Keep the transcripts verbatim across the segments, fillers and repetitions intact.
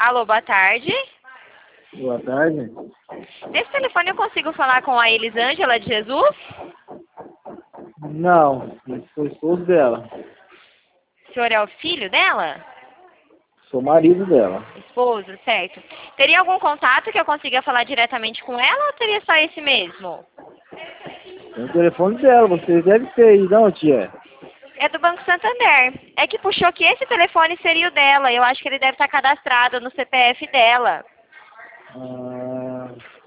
Alô, boa tarde. Boa tarde. Nesse telefone eu consigo falar com a Elisângela de Jesus? Não, eu sou esposo dela. O senhor é o filho dela? Sou marido dela. Esposo, certo. Teria algum contato que eu consiga falar diretamente com ela ou teria só esse mesmo? Tem o telefone dela, você deve ter aí, não, tia? É do Banco Santander. É que puxou que esse telefone seria o dela. Eu acho que ele deve estar cadastrado no C P F dela. Ah,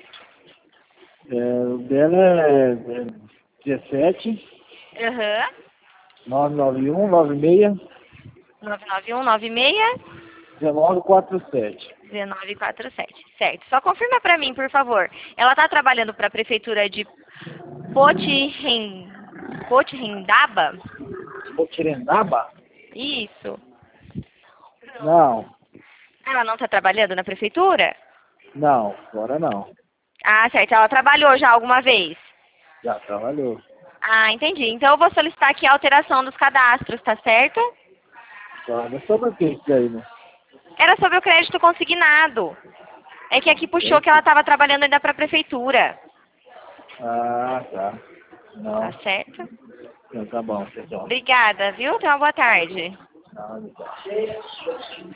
é, o dela é, é dezessete, Aham. nove nove um, nove seis, nove nove um nove seis dezenove quarenta e sete. um nove quatro sete. Certo. Só confirma pra mim, por favor. Ela está trabalhando para a prefeitura de Potirem... Potirendaba? Potirendaba? Isso. Não, Ela não está trabalhando na prefeitura? não, agora não. Ah, certo. Ela trabalhou já alguma vez? Já trabalhou. Ah, entendi. Então eu vou solicitar aqui a alteração dos cadastros, tá certo? Agora sobre o que isso daí, né? Era sobre o crédito consignado. É que aqui puxou que ela estava trabalhando ainda para a prefeitura. Ah, tá. Não, Tá certo? não tá bom, pessoal. Obrigada, viu? Tenha uma boa tarde. Não, não tá.